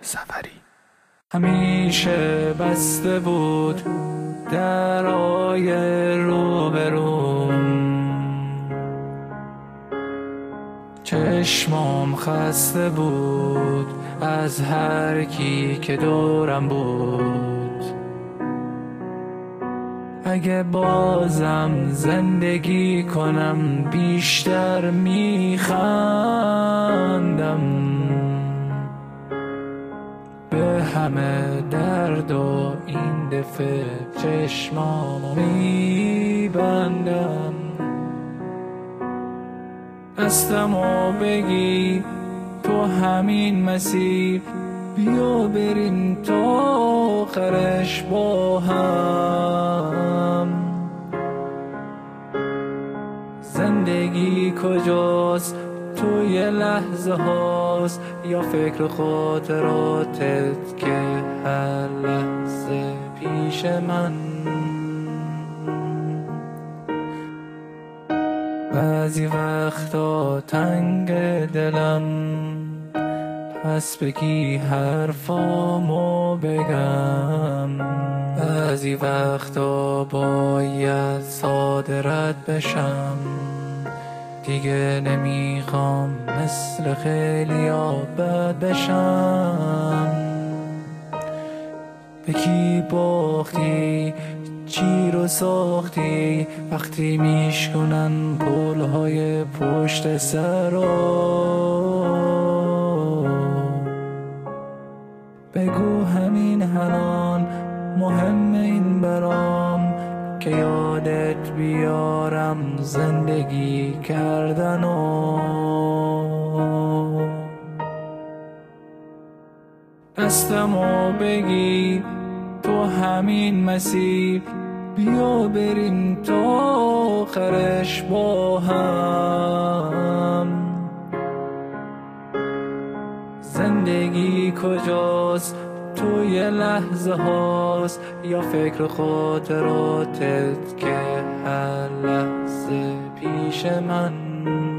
سفری. همیشه بسته بود درای روبروم، چشمام خسته بود از هر کی که دورم بود. اگه بازم زندگی کنم بیشتر میخندم، به همه درد و این دفعه چشمامو میبندم. دستمو بگی تو همین مسیر، بیا بریم تا آخرش با هم. زندگی کجاست؟ توی لحظه هاست یا فکر خاطراتت که هر لحظه پیش من؟ بعضی وقتا تنگ دلم، پس بگی حرفامو بگم. بعضی وقتا باید ساده رد بشم، دیگه نمیخوام مثل خیلیا بد بشم. به کی باختی؟ چی رو ساختی؟ وقتی میشکنن پلهای پشت سرا، بگو همین الان مهمه این برام که یادت بیارم زندگی کردنو. دستمو بگی تو همین مسیر، بیا بریم تا آخرش با هم. زندگی کجاست؟ توی لحظه هاست یا فکر خاطراتت که هر لحظه پیش من؟